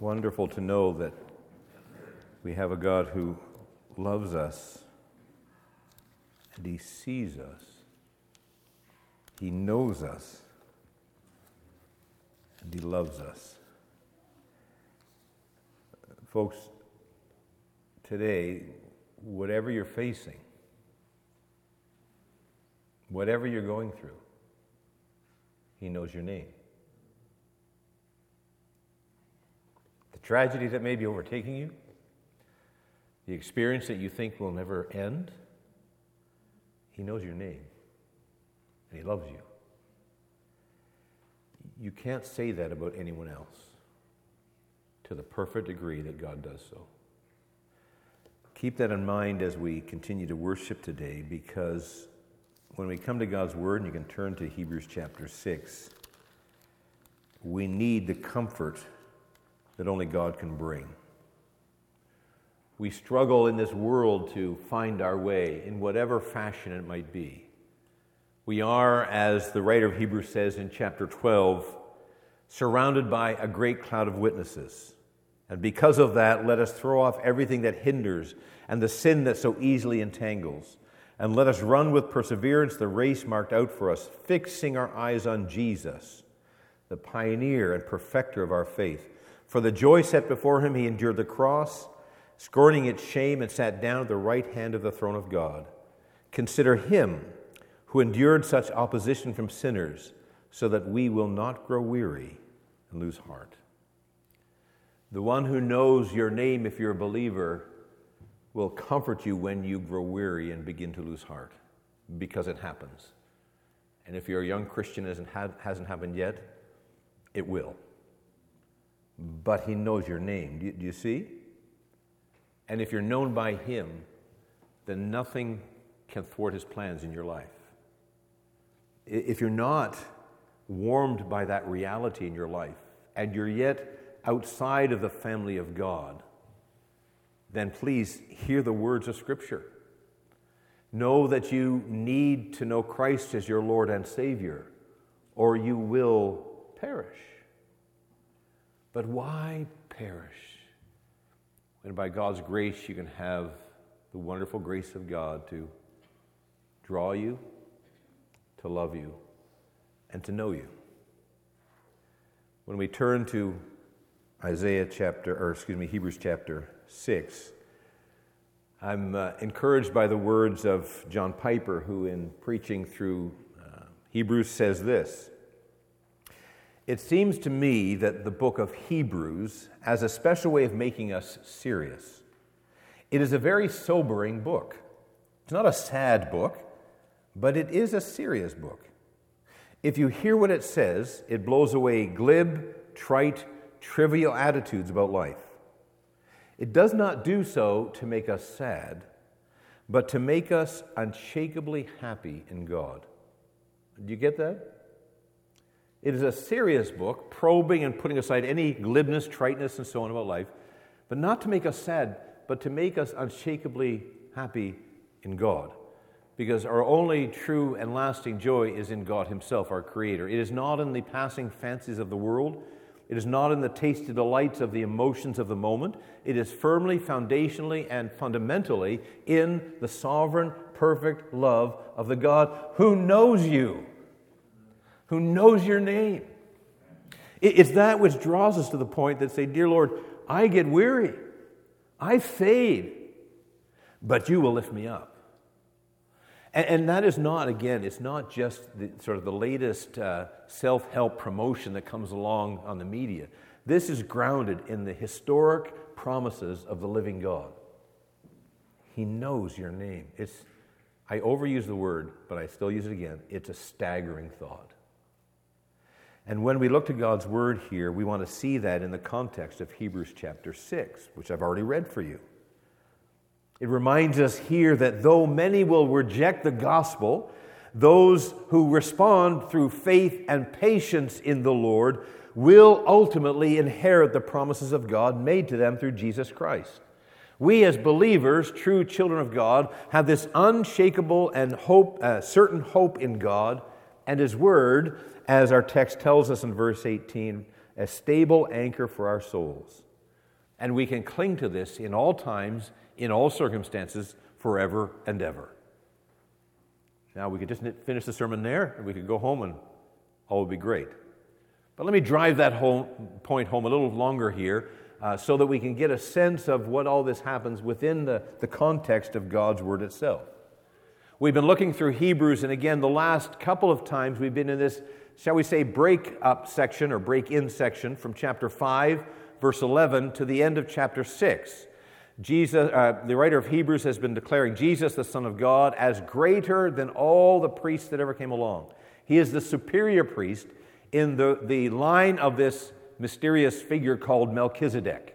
wonderful to know that we have a God who loves us, and He sees us, He knows us, and He loves us. Folks, today, whatever you're facing, whatever you're going through, He knows your name. The tragedy that may be overtaking you, the experience that you think will never end, He knows your name, and He loves you. You can't say that about anyone else to the perfect degree that God does so. Keep that in mind as we continue to worship today, because when we come to God's Word, and you can turn to Hebrews chapter 6, we need the comfort that only God can bring. We struggle in this world to find our way in whatever fashion it might be. We are, as the writer of Hebrews says in chapter 12, surrounded by a great cloud of witnesses. And because of that, let us throw off everything that hinders and the sin that so easily entangles. And let us run with perseverance the race marked out for us, fixing our eyes on Jesus, the pioneer and perfecter of our faith. For the joy set before Him, He endured the cross, scorning its shame, and sat down at the right hand of the throne of God. Consider Him who endured such opposition from sinners, so that we will not grow weary and lose heart. The one who knows your name, if you're a believer, will comfort you when you grow weary and begin to lose heart, because it happens. And if you're a young Christian and it hasn't happened yet, it will. But He knows your name. Do you see? And if you're known by Him, then nothing can thwart His plans in your life. If you're not warmed by that reality in your life, and you're yet outside of the family of God, then please hear the words of Scripture. Know that you need to know Christ as your Lord and Savior, or you will perish. But why perish when by God's grace you can have the wonderful grace of God to draw you, to love you, and to know you? When we turn to Hebrews chapter 6, I'm encouraged by the words of John Piper, who in preaching through Hebrews says this: "It seems to me that the book of Hebrews has a special way of making us serious. It is a very sobering book. It's not a sad book, but it is a serious book. If you hear what it says, it blows away glib, trite, trivial attitudes about life. It does not do so to make us sad, but to make us unshakably happy in God." Do you get that? It is a serious book, probing and putting aside any glibness, triteness, and so on about life, but not to make us sad, but to make us unshakably happy in God. Because our only true and lasting joy is in God Himself, our Creator. It is not in the passing fancies of the world. It is not in the tasty delights of the emotions of the moment. It is firmly, foundationally, and fundamentally in the sovereign, perfect love of the God who knows you, who knows your name. It's that which draws us to the point that say, "Dear Lord, I get weary, I fade, but you will lift me up." And that is not, again, it's not just the latest self-help promotion that comes along on the media. This is grounded in the historic promises of the living God. He knows your name. I overuse the word, but I still use it again. It's a staggering thought. And when we look to God's Word here, we want to see that in the context of Hebrews chapter 6, which I've already read for you. It reminds us here that though many will reject the gospel, those who respond through faith and patience in the Lord will ultimately inherit the promises of God made to them through Jesus Christ. We as believers, true children of God, have this unshakable and certain hope in God and His Word, as our text tells us in verse 18, a stable anchor for our souls. And we can cling to this in all times, in all circumstances, forever and ever. Now, we could just finish the sermon there, and we could go home, and all would be great. But let me drive that point home a little longer here, so that we can get a sense of what all this happens within the context of God's Word itself. We've been looking through Hebrews, and again, the last couple of times we've been in this, shall we say, break-up section or break-in section from chapter 5, verse 11, to the end of chapter 6. Jesus, the writer of Hebrews has been declaring Jesus, the Son of God, as greater than all the priests that ever came along. He is the superior priest in the line of this mysterious figure called Melchizedek.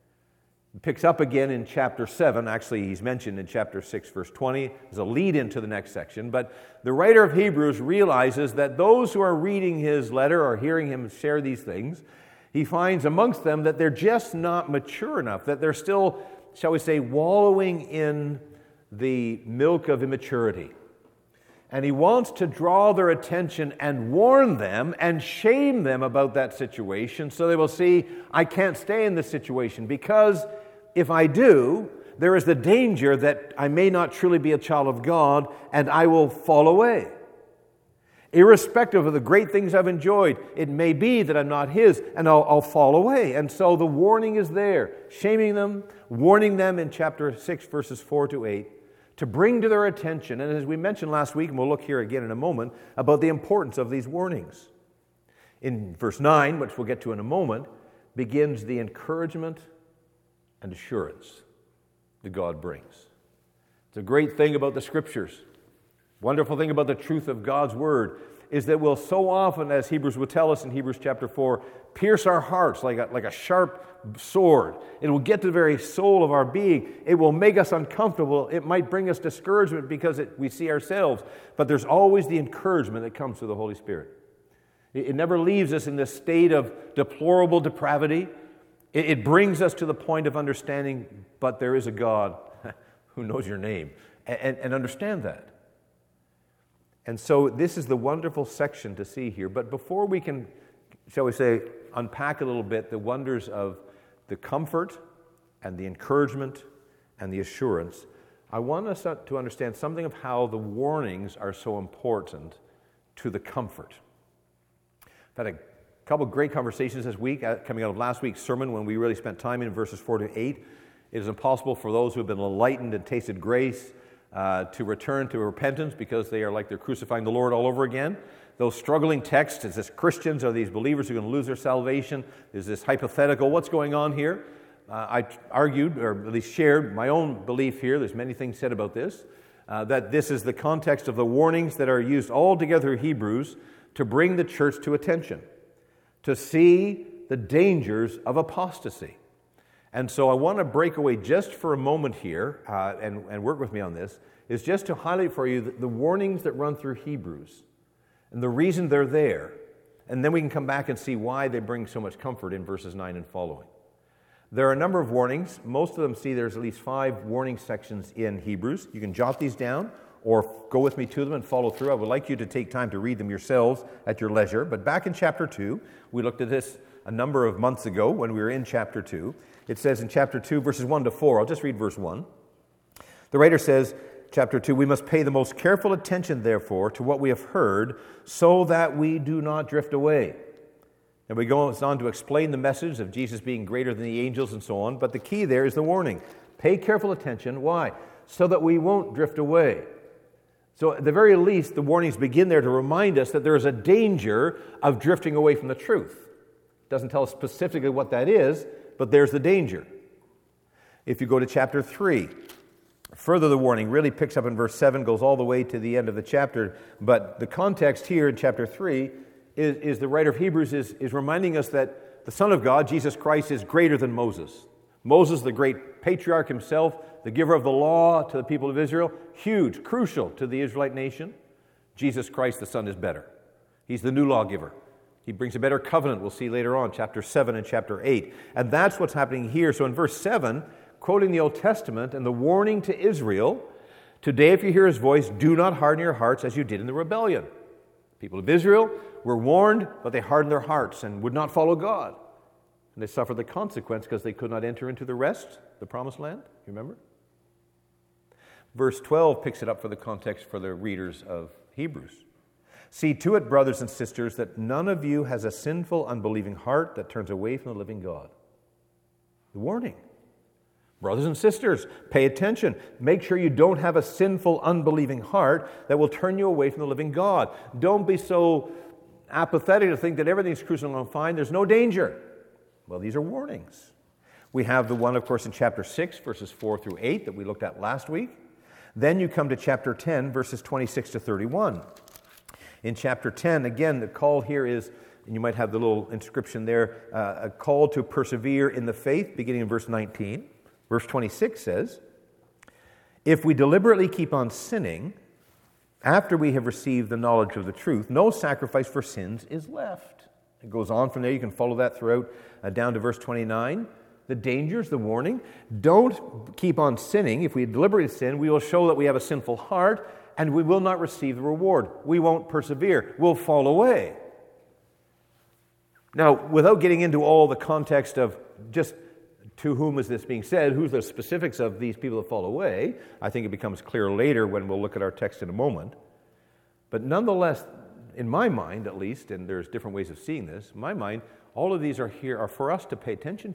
It picks up again in chapter 7. Actually, he's mentioned in chapter 6, verse 20. There's a lead into the next section. But the writer of Hebrews realizes that those who are reading his letter or hearing him share these things, he finds amongst them that they're just not mature enough, that they're still, shall we say, wallowing in the milk of immaturity. And he wants to draw their attention and warn them and shame them about that situation so they will see, I can't stay in this situation, because if I do, there is the danger that I may not truly be a child of God and I will fall away. Irrespective of the great things I've enjoyed, it may be that I'm not His and I'll fall away. And so the warning is there, shaming them, warning them in chapter 6, verses 4 to 8, to bring to their attention, and as we mentioned last week, and we'll look here again in a moment, about the importance of these warnings. In verse 9, which we'll get to in a moment, begins the encouragement and assurance that God brings. It's a great thing about the Scriptures. Wonderful thing about the truth of God's Word is that we'll so often, as Hebrews will tell us in Hebrews chapter 4, pierce our hearts like a sharp sword. It will get to the very soul of our being. It will make us uncomfortable. It might bring us discouragement because we see ourselves. But there's always the encouragement that comes through the Holy Spirit. It never leaves us in this state of deplorable depravity. It brings us to the point of understanding, but there is a God who knows your name, and understand that. And so this is the wonderful section to see here. But before we can, shall we say, unpack a little bit the wonders of the comfort and the encouragement and the assurance, I want us to understand something of how the warnings are so important to the comfort. I've had a couple of great conversations this week, coming out of last week's sermon when we really spent time in verses 4 to 8. It is impossible for those who have been enlightened and tasted grace to return to repentance because they are like they're crucifying the Lord all over again. Those struggling texts, is this Christians, are these believers who are going to lose their salvation? Is this hypothetical? What's going on here? I argued, or at least shared, my own belief here, there's many things said about this, that this is the context of the warnings that are used all together in Hebrews to bring the church to attention, to see the dangers of apostasy. And so I want to break away just for a moment here, and work with me on this, is just to highlight for you the warnings that run through Hebrews and the reason they're there. And then we can come back and see why they bring so much comfort in verses 9 and following. There are a number of warnings. Most of them see there's at least 5 warning sections in Hebrews. You can jot these down or go with me to them and follow through. I would like you to take time to read them yourselves at your leisure. But back in chapter 2, we looked at this a number of months ago when we were in chapter 2. It says in chapter 2, verses 1 to 4, I'll just read verse 1. The writer says, chapter 2, we must pay the most careful attention, therefore, to what we have heard, so that we do not drift away. And we go on to explain the message of Jesus being greater than the angels and so on, but the key there is the warning. Pay careful attention. Why? So that we won't drift away. So at the very least, the warnings begin there to remind us that there is a danger of drifting away from the truth. It doesn't tell us specifically what that is, but there's the danger. If you go to chapter 3, further the warning really picks up in verse 7, goes all the way to the end of the chapter. But the context here in chapter 3 is the writer of Hebrews is reminding us that the Son of God, Jesus Christ, is greater than Moses. Moses, the great patriarch himself, the giver of the law to the people of Israel, huge, crucial to the Israelite nation. Jesus Christ, the Son, is better. He's the new lawgiver. He brings a better covenant, we'll see later on, chapter 7 and chapter 8. And that's what's happening here. So in verse 7, quoting the Old Testament and the warning to Israel, today if you hear His voice, do not harden your hearts as you did in the rebellion. People of Israel were warned, but they hardened their hearts and would not follow God. And they suffered the consequence because they could not enter into the rest, the promised land. You remember? Verse 12 picks it up for the context for the readers of Hebrews. See to it, brothers and sisters, that none of you has a sinful, unbelieving heart that turns away from the living God. The warning. Brothers and sisters, pay attention. Make sure you don't have a sinful, unbelieving heart that will turn you away from the living God. Don't be so apathetic to think that everything's cruising along fine. There's no danger. Well, these are warnings. We have the one, of course, in chapter 6, verses 4 through 8 that we looked at last week. Then you come to chapter 10, verses 26 to 31. In chapter 10, again, the call here is, and you might have the little inscription there, a call to persevere in the faith, beginning in verse 19. Verse 26 says, if we deliberately keep on sinning, after we have received the knowledge of the truth, no sacrifice for sins is left. It goes on from there. You can follow that throughout, down to verse 29. The dangers, the warning. Don't keep on sinning. If we deliberately sin, we will show that we have a sinful heart, and we will not receive the reward. We won't persevere. We'll fall away. Now, without getting into all the context of just to whom is this being said, who's the specifics of these people that fall away, I think it becomes clear later when we'll look at our text in a moment. But nonetheless, in my mind at least, and there's different ways of seeing this, in my mind, all of these are for us to pay attention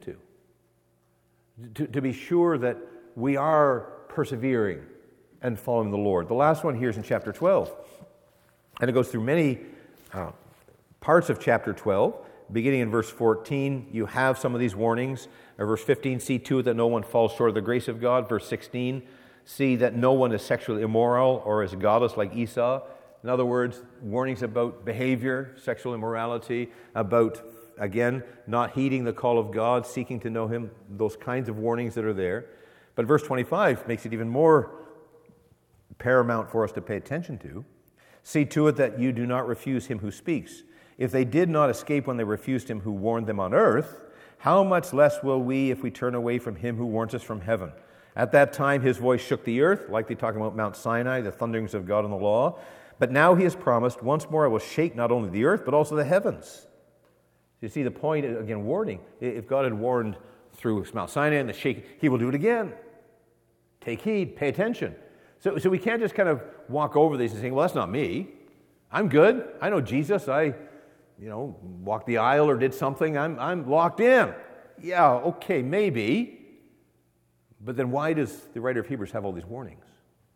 to be sure that we are persevering and following the Lord. The last one here is in chapter 12, and it goes through many parts of chapter 12. Beginning in verse 14, you have some of these warnings. Verse 15, see to it that no one falls short of the grace of God. Verse 16, see that no one is sexually immoral or is godless like Esau. In other words, warnings about behavior, sexual immorality, about, again, not heeding the call of God, seeking to know Him, those kinds of warnings that are there. But verse 25 makes it even more paramount for us to pay attention to. See to it that you do not refuse Him who speaks. If they did not escape when they refused Him who warned them on earth, how much less will we if we turn away from Him who warns us from heaven? At that time His voice shook the earth, likely talking about Mount Sinai, the thunderings of God and the law. But now He has promised, once more I will shake not only the earth, but also the heavens. You see the point, again, warning. If God had warned through Mount Sinai and the shake, He will do it again. Take heed, pay attention. So we can't just kind of walk over these and say, well, that's not me. I'm good. I know Jesus. I walked the aisle or did something. I'm locked in. Yeah, okay, maybe. But then why does the writer of Hebrews have all these warnings?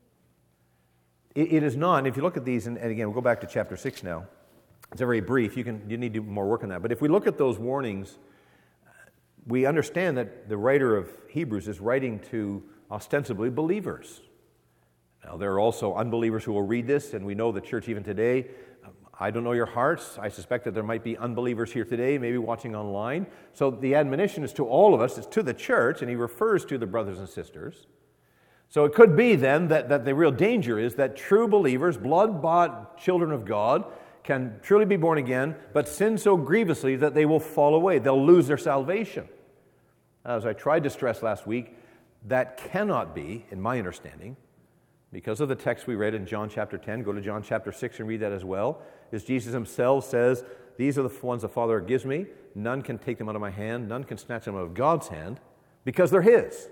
It is not, and if you look at these, and again, we'll go back to chapter 6 now. It's very brief. You need to do more work on that. But if we look at those warnings, we understand that the writer of Hebrews is writing to ostensibly believers. Now, there are also unbelievers who will read this, and we know the church even today. I don't know your hearts. I suspect that there might be unbelievers here today, maybe watching online. So the admonition is to all of us. It's to the church, and he refers to the brothers and sisters. So it could be then that the real danger is that true believers, blood-bought children of God, can truly be born again, but sin so grievously that they will fall away. They'll lose their salvation. As I tried to stress last week, that cannot be, in my understanding, because of the text we read in John chapter 10, go to John chapter 6 and read that as well, is Jesus himself says, these are the ones the Father gives me, none can take them out of my hand, none can snatch them out of God's hand, because they're his.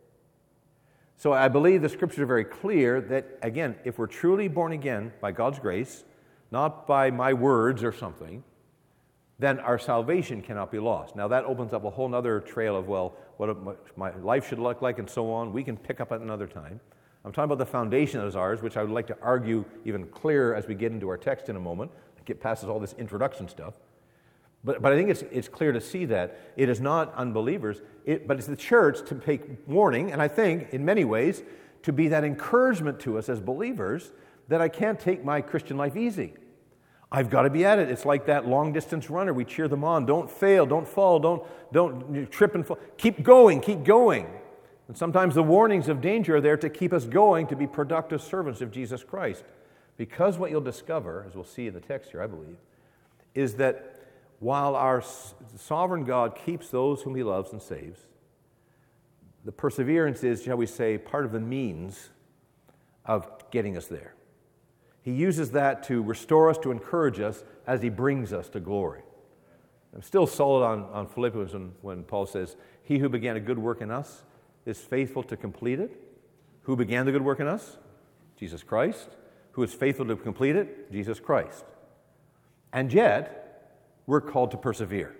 So I believe the scriptures are very clear that, again, if we're truly born again by God's grace, not by my words or something, then our salvation cannot be lost. Now that opens up a whole other trail of, well, what my life should look like and so on. We can pick up at another time. I'm talking about the foundation that is ours, which I would like to argue even clearer as we get into our text in a moment, get past all this introduction stuff. But I think it's clear to see that it is not unbelievers, but it's the church to take warning, and I think, in many ways, to be that encouragement to us as believers that I can't take my Christian life easy. I've got to be at it. It's like that long-distance runner. We cheer them on. Don't fail. Don't fall. Don't trip and fall. Keep going. Keep going. And sometimes the warnings of danger are there to keep us going, to be productive servants of Jesus Christ. Because what you'll discover, as we'll see in the text here, I believe, is that while our sovereign God keeps those whom he loves and saves, the perseverance is, shall we say, part of the means of getting us there. He uses that to restore us, to encourage us as he brings us to glory. I'm still solid on Philippians when Paul says, he who began a good work in us is faithful to complete it. Who began the good work in us? Jesus Christ. Who is faithful to complete it? Jesus Christ. And yet, we're called to persevere.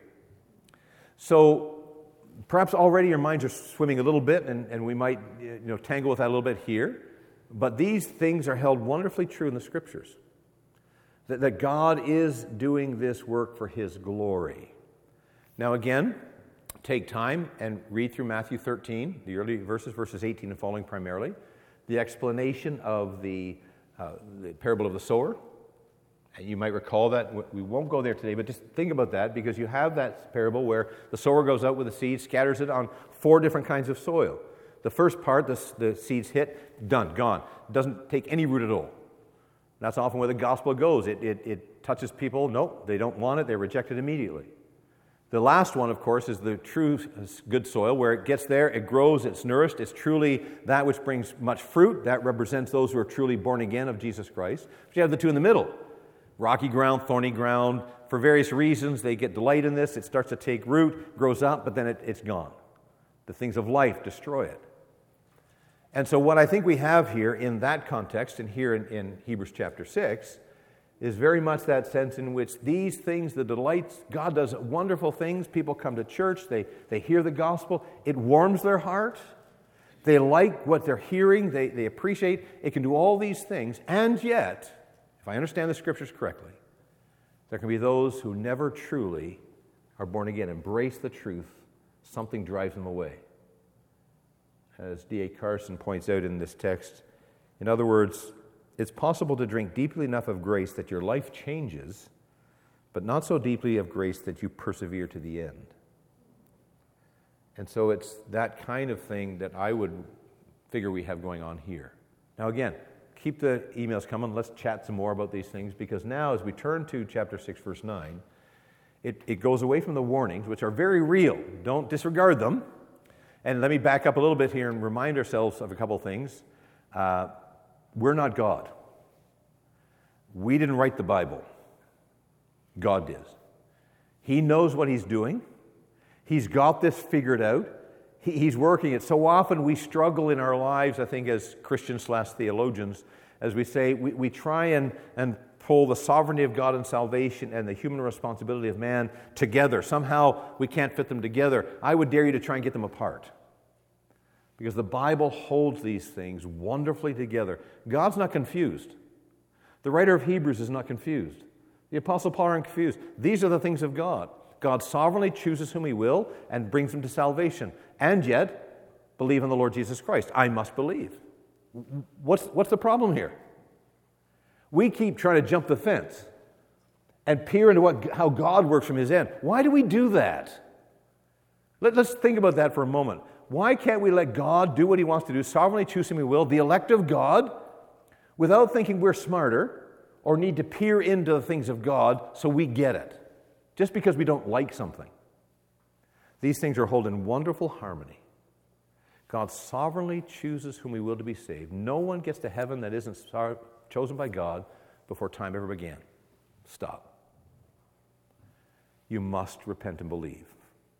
So perhaps already your minds are swimming a little bit, and we might tangle with that a little bit here. But these things are held wonderfully true in the Scriptures. That God is doing this work for His glory. Now again, take time and read through Matthew 13, the early verses 18 and following primarily, the explanation of the parable of the sower. And you might recall that. We won't go there today, but just think about that, because you have that parable where the sower goes out with the seed, scatters it on 4 different kinds of soil. The first part, the seeds hit, done, gone. Doesn't take any root at all. That's often where the gospel goes. It touches people. Nope, they don't want it. They reject it immediately. The last one, of course, is the true good soil, where it gets there, it grows, it's nourished, it's truly that which brings much fruit. That represents those who are truly born again of Jesus Christ. But you have the two in the middle. Rocky ground, thorny ground. For various reasons, they get delight in this. It starts to take root, grows up, but then it's gone. The things of life destroy it. And so what I think we have here in that context, and here in Hebrews chapter 6, is very much that sense in which these things, the delights, God does wonderful things. People come to church, they hear the gospel, it warms their heart. They like what they're hearing, they appreciate. It can do all these things, and yet, if I understand the Scriptures correctly, there can be those who never truly are born again, embrace the truth. Something drives them away. As D.A. Carson points out in this text, in other words, it's possible to drink deeply enough of grace that your life changes, but not so deeply of grace that you persevere to the end. And so it's that kind of thing that I would figure we have going on here. Now again, keep the emails coming. Let's chat some more about these things, because now as we turn to chapter 6, verse 9, it goes away from the warnings, which are very real. Don't disregard them. And let me back up a little bit here and remind ourselves of a couple things. We're not God. We didn't write the Bible. God did. He knows what He's doing. He's got this figured out. He's working it. So often we struggle in our lives, I think, as Christians/theologians, as we say, we try and pull the sovereignty of God and salvation and the human responsibility of man together. Somehow we can't fit them together. I would dare you to try and get them apart, because the Bible holds these things wonderfully together. God's not confused. The writer of Hebrews is not confused. The Apostle Paul aren't confused. These are the things of God. God sovereignly chooses whom He will and brings them to salvation. And yet, believe in the Lord Jesus Christ. I must believe. What's the problem here? We keep trying to jump the fence and peer into how God works from His end. Why do we do that? Let's think about that for a moment. Why can't we let God do what He wants to do, sovereignly choose whom He will, the elect of God, without thinking we're smarter or need to peer into the things of God so we get it, just because we don't like something? These things are held in wonderful harmony. God sovereignly chooses whom He will to be saved. No one gets to heaven that isn't chosen by God before time ever began. Stop. You must repent and believe.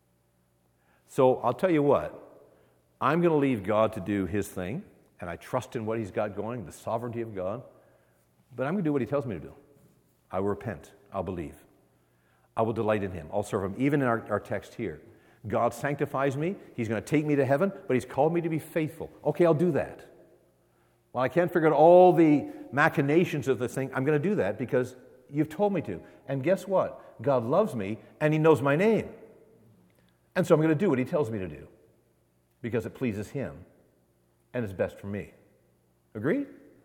So I'll tell you what. I'm going to leave God to do His thing, and I trust in what He's got going, the sovereignty of God, but I'm going to do what He tells me to do. I will repent. I'll believe. I will delight in Him. I'll serve Him. Even in our text here, God sanctifies me. He's going to take me to heaven, but He's called me to be faithful. Okay, I'll do that. Well, I can't figure out all the machinations of this thing. I'm going to do that because You've told me to. And guess what? God loves me, and He knows my name. And so I'm going to do what He tells me to do, because it pleases Him and is best for me. Agreed?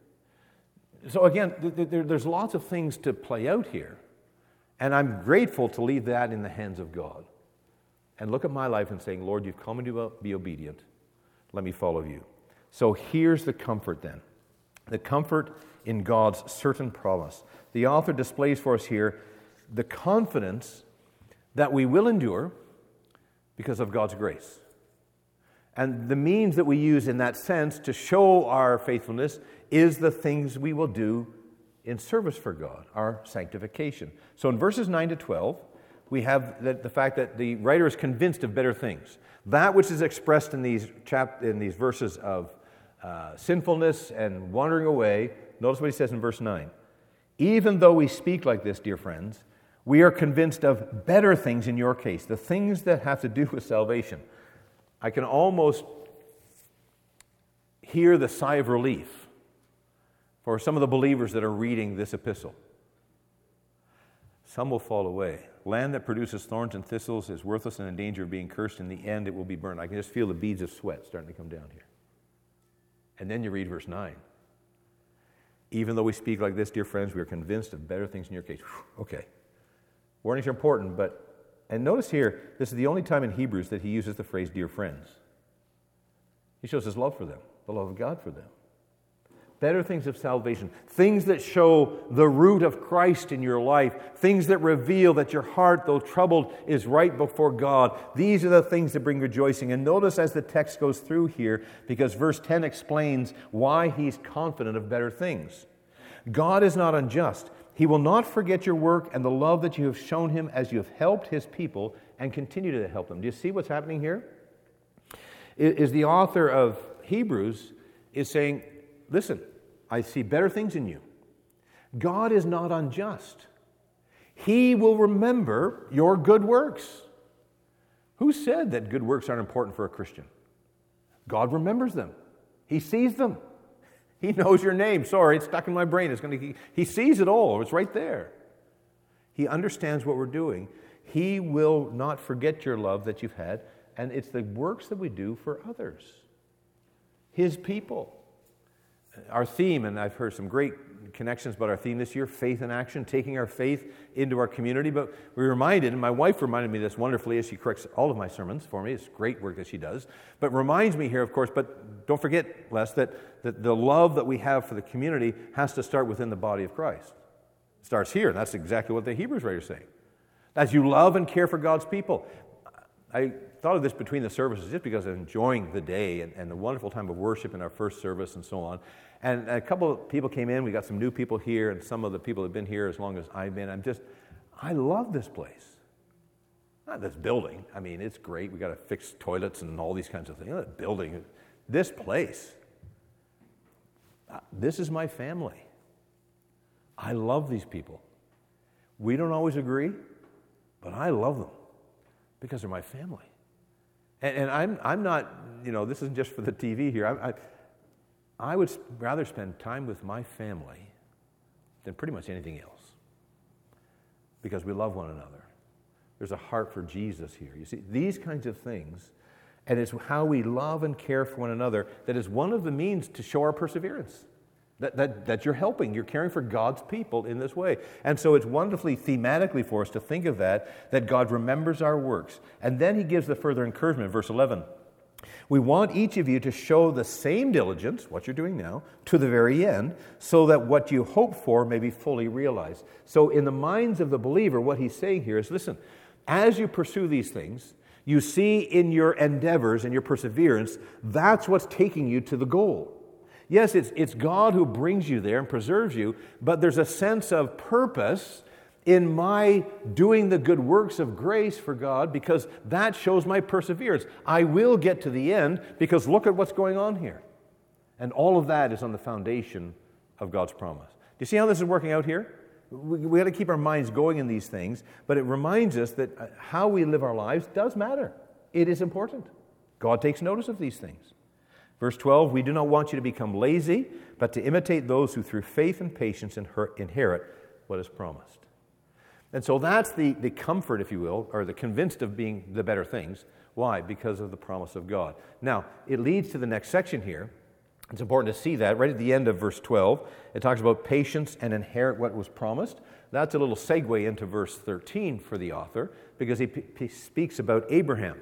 So again, there's lots of things to play out here, and I'm grateful to leave that in the hands of God and look at my life and saying, Lord, You've called me to be obedient. Let me follow You. So here's the comfort then. The comfort in God's certain promise. The author displays for us here the confidence that we will endure because of God's grace. And the means that we use in that sense to show our faithfulness is the things we will do in service for God, our sanctification. So in verses 9 to 12, we have the fact that the writer is convinced of better things. That which is expressed in these verses of sinfulness and wandering away, notice what he says in verse 9. Even though we speak like this, dear friends, we are convinced of better things in your case, the things that have to do with salvation. I can almost hear the sigh of relief for some of the believers that are reading this epistle. Some will fall away. Land that produces thorns and thistles is worthless and in danger of being cursed. In the end, it will be burned. I can just feel the beads of sweat starting to come down here. And then you read verse 9. Even though we speak like this, dear friends, we are convinced of better things in your case. Okay. Warnings are important, and notice here, this is the only time in Hebrews that he uses the phrase, dear friends. He shows his love for them, the love of God for them. Better things of salvation, things that show the root of Christ in your life, things that reveal that your heart, though troubled, is right before God. These are the things that bring rejoicing. And notice as the text goes through here, because verse 10 explains why he's confident of better things. God is not unjust. He will not forget your work and the love that you have shown him as you have helped his people and continue to help them. Do you see what's happening here? Is the author of Hebrews is saying, listen, I see better things in you. God is not unjust. He will remember your good works. Who said that good works aren't important for a Christian? God remembers them. He sees them. He knows your name. Sorry, it's stuck in my brain. He sees it all. It's right there. He understands what we're doing. He will not forget your love that you've had, and it's the works that we do for others, his people. Our theme, and I've heard some great connections about our theme this year, faith in action, taking our faith into our community. But we're reminded, and my wife reminded me this wonderfully as she corrects all of my sermons for me. It's great work that she does. But reminds me here, of course, but don't forget, Les, that the love that we have for the community has to start within the body of Christ. It starts here, and that's exactly what the Hebrews writer is saying. As you love and care for God's people. I thought of this between the services just because I'm enjoying the day and the wonderful time of worship in our first service and so on. And a couple of people came in. We got some new people here, and some of the people have been here as long as I've been. I love this place. Not this building. I mean, it's great. We got to fix toilets and all these kinds of things. That building, this place. This is my family. I love these people. We don't always agree, but I love them because they're my family. And I'm not, this isn't just for the TV here. I would rather spend time with my family than pretty much anything else because we love one another. There's a heart for Jesus here. You see, these kinds of things, and it's how we love and care for one another that is one of the means to show our perseverance. That you're helping, you're caring for God's people in this way. And so it's wonderfully thematically for us to think of that God remembers our works. And then he gives the further encouragement, verse 11. We want each of you to show the same diligence, what you're doing now, to the very end, so that what you hope for may be fully realized. So in the minds of the believer, what he's saying here is, listen, as you pursue these things, you see in your endeavors and your perseverance, that's what's taking you to the goal. Yes, it's God who brings you there and preserves you, but there's a sense of purpose in my doing the good works of grace for God because that shows my perseverance. I will get to the end because look at what's going on here. And all of that is on the foundation of God's promise. Do you see how this is working out here? We got to keep our minds going in these things, but it reminds us that how we live our lives does matter. It is important. God takes notice of these things. Verse 12, we do not want you to become lazy, but to imitate those who through faith and patience inherit what is promised. And so that's the comfort, if you will, or the convinced of being the better things. Why? Because of the promise of God. Now, it leads to the next section here. It's important to see that. Right at the end of verse 12, it talks about patience and inherit what was promised. That's a little segue into verse 13 for the author, because he speaks about Abraham.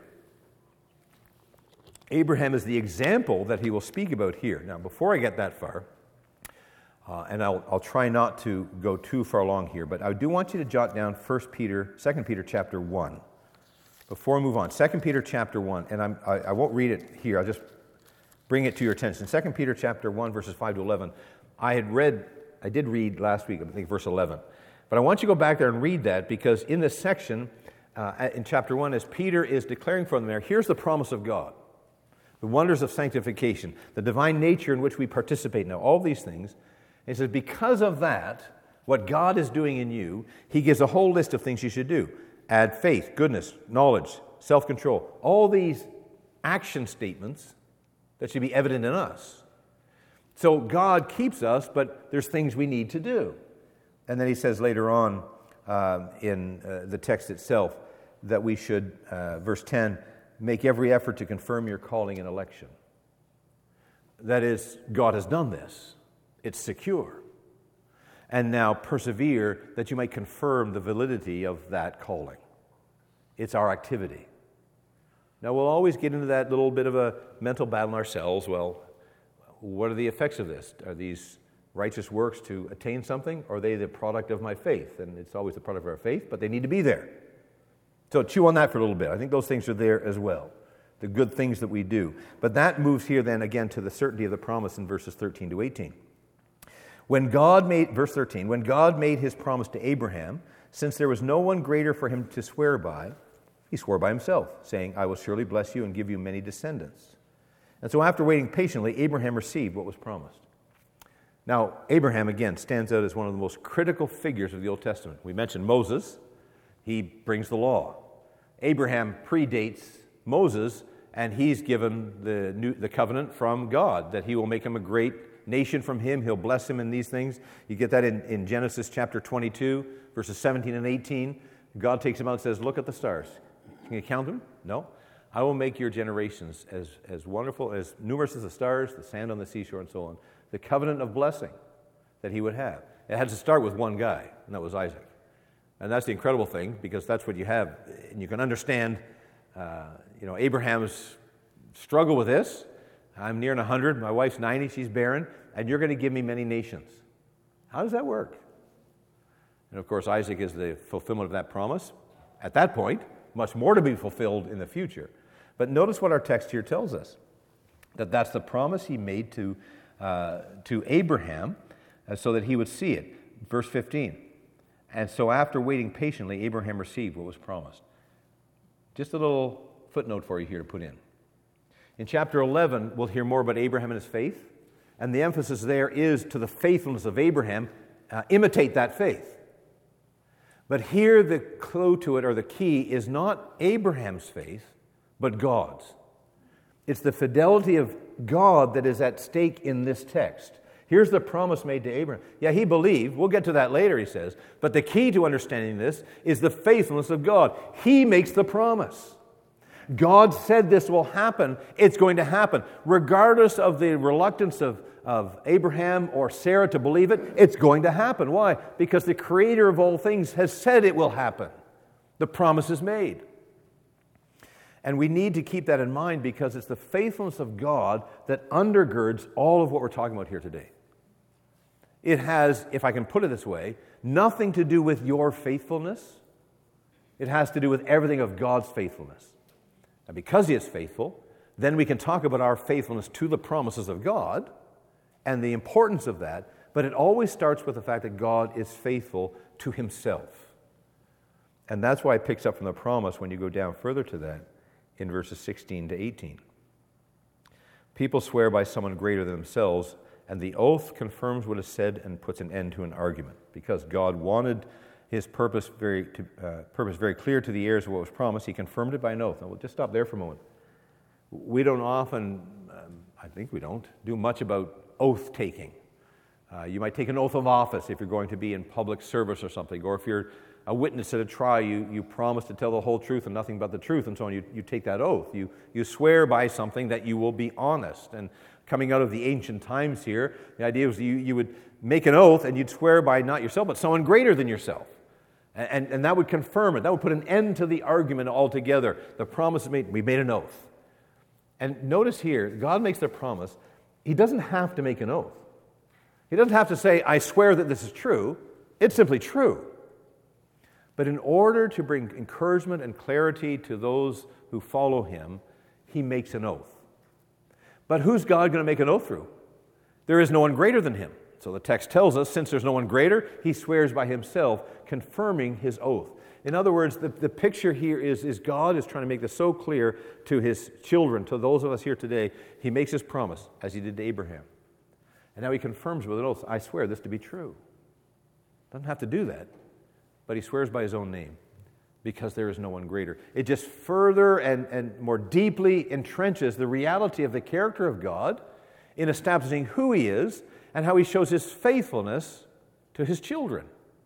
Abraham is the example that he will speak about here. Now, before I get that far, and I'll try not to go too far along here, but I do want you to jot down 2 Peter chapter 1. Before I move on, 2 Peter chapter 1, and I won't read it here, I'll just bring it to your attention. 2 Peter chapter 1, verses 5 to 11. I did read last week, I think verse 11. But I want you to go back there and read that because in this section, in chapter 1, as Peter is declaring for them there, here's the promise of God, the wonders of sanctification, the divine nature in which we participate now, all these things. And he says, because of that, what God is doing in you, he gives a whole list of things you should do. Add faith, goodness, knowledge, self-control, all these action statements that should be evident in us. So God keeps us, but there's things we need to do. And then he says later on in the text itself that we should, verse 10, make every effort to confirm your calling and election. That is, God has done this. It's secure. And now persevere that you might confirm the validity of that calling. It's our activity. Now, we'll always get into that little bit of a mental battle ourselves. Well, what are the effects of this? Are these righteous works to attain something, or are they the product of my faith? And it's always the product of our faith, but they need to be there. So chew on that for a little bit. I think those things are there as well, the good things that we do. But that moves here then again to the certainty of the promise in verses 13 to 18. Verse 13, when God made his promise to Abraham, since there was no one greater for him to swear by, he swore by himself, saying, I will surely bless you and give you many descendants. And so after waiting patiently, Abraham received what was promised. Now, Abraham, again, stands out as one of the most critical figures of the Old Testament. We mentioned Moses. He brings the law. Abraham predates Moses, and he's given the covenant from God, that he will make him a great nation from him. He'll bless him in these things. You get that in Genesis chapter 22, verses 17 and 18. God takes him out and says, look at the stars. Can you count them? No. I will make your generations as wonderful, as numerous as the stars, the sand on the seashore, and so on. The covenant of blessing that he would have. It had to start with one guy, and that was Isaac. And that's the incredible thing, because that's what you have. And you can understand, Abraham's struggle with this. I'm nearing 100, my wife's 90, she's barren, and you're going to give me many nations. How does that work? And of course, Isaac is the fulfillment of that promise. At that point, much more to be fulfilled in the future. But notice what our text here tells us, that that's the promise he made to Abraham so that he would see it. Verse 15. And so after waiting patiently, Abraham received what was promised. Just a little footnote for you here to put in. In chapter 11, we'll hear more about Abraham and his faith, and the emphasis there is to the faithfulness of Abraham. Imitate that faith. But here the clue to it, or the key, is not Abraham's faith, but God's. It's the fidelity of God that is at stake in this text. Here's the promise made to Abraham. Yeah, he believed. We'll get to that later, he says. But the key to understanding this is the faithfulness of God. He makes the promise. God said this will happen. It's going to happen. Regardless of the reluctance of Abraham or Sarah to believe it, it's going to happen. Why? Because the Creator of all things has said it will happen. The promise is made. And we need to keep that in mind, because it's the faithfulness of God that undergirds all of what we're talking about here today. It has, if I can put it this way, nothing to do with your faithfulness. It has to do with everything of God's faithfulness. And because He is faithful, then we can talk about our faithfulness to the promises of God and the importance of that, but it always starts with the fact that God is faithful to Himself. And that's why it picks up from the promise when you go down further to that in verses 16 to 18. People swear by someone greater than themselves, and the oath confirms what is said and puts an end to an argument. Because God wanted His purpose very clear to the heirs of what was promised, He confirmed it by an oath. Now, we'll just stop there for a moment. We don't often, I think we don't, do much about oath-taking. You might take an oath of office if you're going to be in public service or something, or if you're a witness at a trial, you promise to tell the whole truth and nothing but the truth, and so on. You take that oath. You swear by something that you will be honest. And coming out of the ancient times here, the idea was you would make an oath and you'd swear by not yourself, but someone greater than yourself. And that would confirm it. That would put an end to the argument altogether. The promise is made. We made an oath. And notice here, God makes the promise. He doesn't have to make an oath. He doesn't have to say, I swear that this is true. It's simply true. But in order to bring encouragement and clarity to those who follow Him, He makes an oath. But who's God going to make an oath through? There is no one greater than Him. So the text tells us, since there's no one greater, he swears by himself, confirming his oath. In other words, the picture here is God is trying to make this so clear to his children, to those of us here today. He makes his promise, as he did to Abraham. And now he confirms with an oath, I swear this to be true. Doesn't have to do that, but he swears by his own name, because there is no one greater. It just further and more deeply entrenches the reality of the character of God in establishing who he is and how he shows his faithfulness to his children.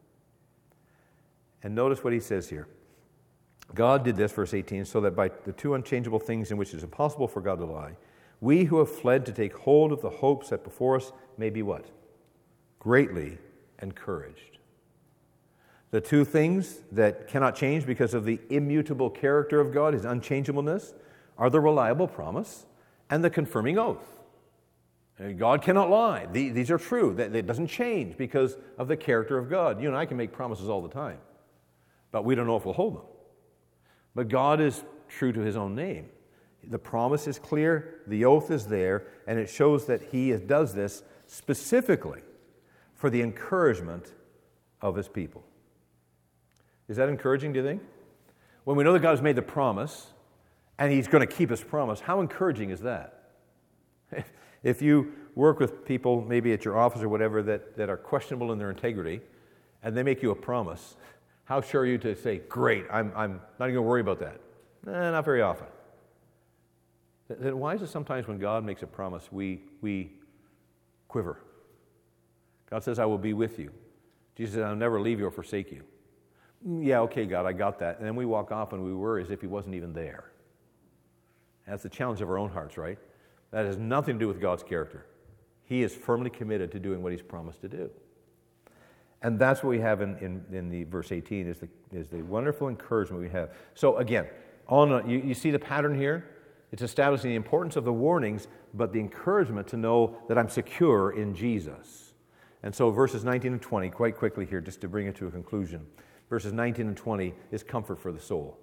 And notice what he says here. God did this, verse 18, so that by the two unchangeable things in which it is impossible for God to lie, we who have fled to take hold of the hope set before us may be what? Greatly encouraged. The two things that cannot change because of the immutable character of God, his unchangeableness, are the reliable promise and the confirming oath. God cannot lie. These are true. That doesn't change because of the character of God. You and I can make promises all the time, but we don't know if we'll hold them. But God is true to his own name. The promise is clear, the oath is there, and it shows that he does this specifically for the encouragement of his people. Is that encouraging, do you think? When we know that God has made the promise, and he's going to keep his promise, how encouraging is that? If you work with people, maybe at your office or whatever, that are questionable in their integrity, and they make you a promise, how sure are you to say, great, I'm not even going to worry about that? Not very often. Then why is it sometimes when God makes a promise, we quiver? God says, I will be with you. Jesus says, I'll never leave you or forsake you. Yeah, okay, God, I got that. And then we walk off and we worry as if he wasn't even there. That's the challenge of our own hearts, right? That has nothing to do with God's character. He is firmly committed to doing what he's promised to do. And that's what we have in the verse 18 is the wonderful encouragement we have. So again, you see the pattern here? It's establishing the importance of the warnings, but the encouragement to know that I'm secure in Jesus. And so verses 19 and 20, quite quickly here, just to bring it to a conclusion. Verses 19 and 20 is comfort for the soul.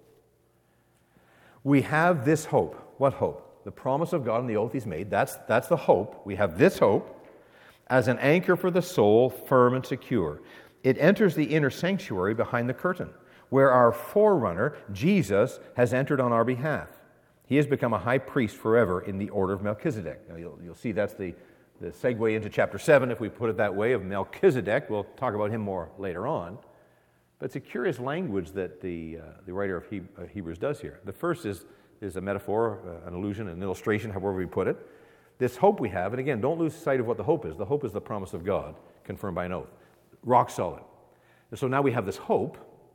We have this hope. What hope? The promise of God and the oath he's made. That's the hope. We have this hope as an anchor for the soul, firm and secure. It enters the inner sanctuary behind the curtain, where our forerunner, Jesus, has entered on our behalf. He has become a high priest forever in the order of Melchizedek. Now you'll see that's the segue into chapter 7, if we put it that way, of Melchizedek. We'll talk about him more later on. But it's a curious language that the writer of Hebrews does here. The first is a metaphor, an allusion, an illustration, however we put it. This hope we have, and again, don't lose sight of what the hope is. The hope is the promise of God, confirmed by an oath. Rock solid. And so now we have this hope,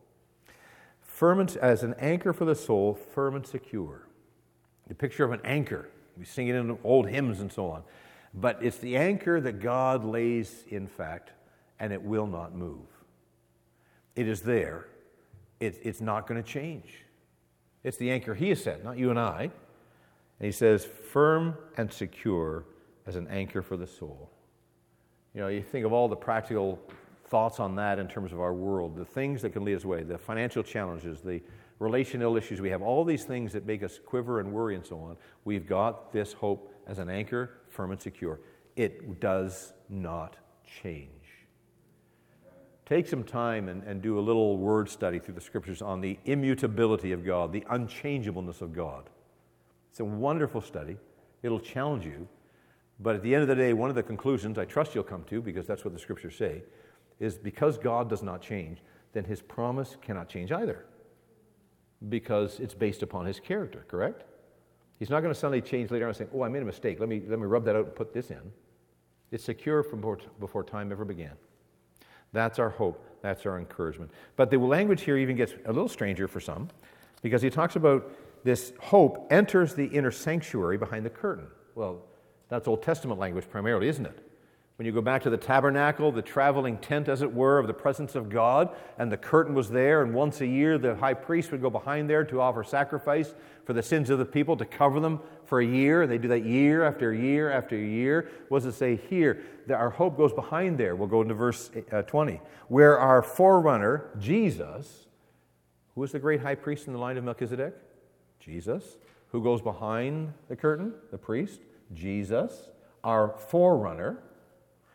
firm as an anchor for the soul, firm and secure. The picture of an anchor. We sing it in old hymns and so on. But it's the anchor that God lays in fact, and it will not move. It is there. It's not going to change. It's the anchor he has set, not you and I. And he says, firm and secure as an anchor for the soul. You know, you think of all the practical thoughts on that in terms of our world, the things that can lead us away, the financial challenges, the relational issues we have, all these things that make us quiver and worry and so on. We've got this hope as an anchor, firm and secure. It does not change. Take some time and do a little word study through the scriptures on the immutability of God, the unchangeableness of God. It's a wonderful study. It'll challenge you. But at the end of the day, one of the conclusions I trust you'll come to, because that's what the scriptures say, is because God does not change, then his promise cannot change either. Because it's based upon his character, correct? He's not going to suddenly change later on and say, oh, I made a mistake. Let me rub that out and put this in. It's secure from before time ever began. That's our hope. That's our encouragement. But the language here even gets a little stranger for some, because he talks about this hope enters the inner sanctuary behind the curtain. Well, that's Old Testament language primarily, isn't it? When you go back to the tabernacle, the traveling tent, as it were, of the presence of God, and the curtain was there, and once a year the high priest would go behind there to offer sacrifice for the sins of the people, to cover them for a year, and they do that year after year after year. What does it say here? That our hope goes behind there. We'll go into verse 20, where our forerunner, Jesus, who is the great high priest in the line of Melchizedek? Jesus. Who goes behind the curtain? The priest. Jesus. Our forerunner.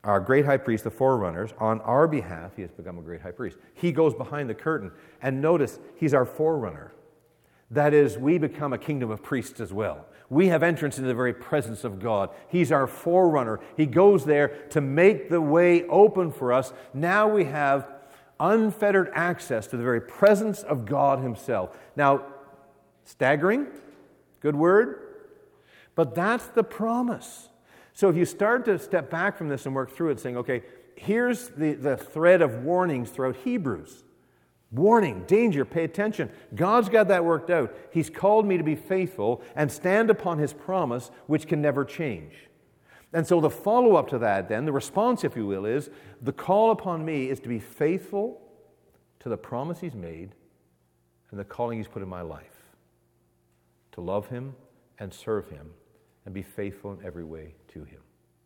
our great high priest, the forerunners, on our behalf, he has become a great high priest. He goes behind the curtain. And notice, he's our forerunner. That is, we become a kingdom of priests as well. We have entrance into the very presence of God. He's our forerunner. He goes there to make the way open for us. Now we have unfettered access to the very presence of God himself. Now, staggering, good word, but that's the promise. So if you start to step back from this and work through it, saying, okay, here's the thread of warnings throughout Hebrews. Warning, danger, pay attention. God's got that worked out. He's called me to be faithful and stand upon his promise, which can never change. And so the follow-up to that then, the response, if you will, is the call upon me is to be faithful to the promise he's made and the calling he's put in my life. To love him and serve him and be faithful in every way to him.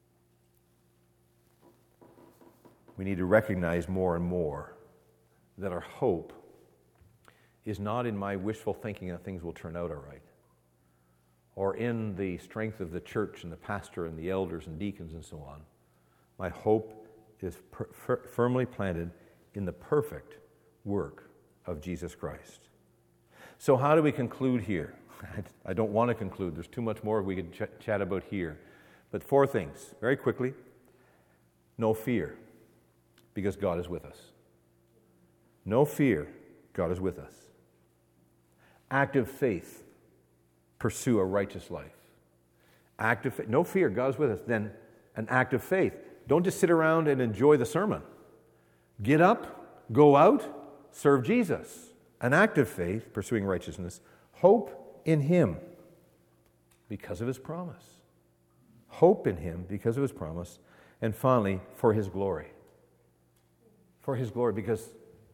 We need to recognize more and more that our hope is not in my wishful thinking that things will turn out all right, or in the strength of the church and the pastor and the elders and deacons and so on. My hope is firmly planted in the perfect work of Jesus Christ. So how do we conclude here? I don't want to conclude. There's too much more we could chat about here. But 4 things, very quickly. No fear, because God is with us. No fear, God is with us. Active faith, pursue a righteous life. Active faith, no fear, God is with us. Then an act of faith. Don't just sit around and enjoy the sermon. Get up, go out, serve Jesus. An act of faith, pursuing righteousness. Hope in him because of his promise. Hope in him because of his promise. And finally, for his glory. For his glory, because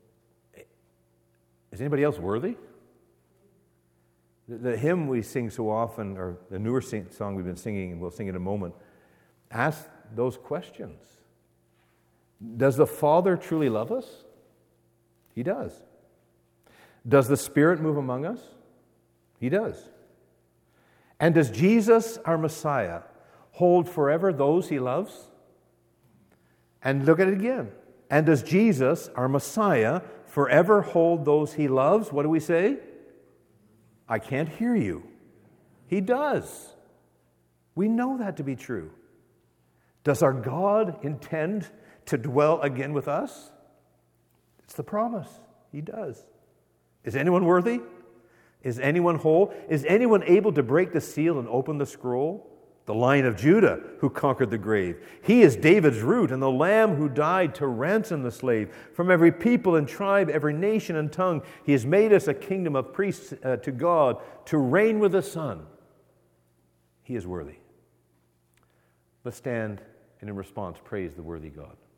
is anybody else worthy? The hymn we sing so often, or the newer song we've been singing, and we'll sing in a moment, ask those questions. Does the Father truly love us? He does. Does the Spirit move among us? He does. And does Jesus, our Messiah, hold forever those he loves? And look at it again. And does Jesus, our Messiah, forever hold those he loves? What do we say? I can't hear you. He does. We know that to be true. Does our God intend to dwell again with us? It's the promise. He does. Is anyone worthy? Is anyone whole? Is anyone able to break the seal and open the scroll? The Lion of Judah who conquered the grave. He is David's root and the Lamb who died to ransom the slave. From every people and tribe, every nation and tongue, he has made us a kingdom of priests to God to reign with the Son. He is worthy. Let's stand and in response praise the worthy God.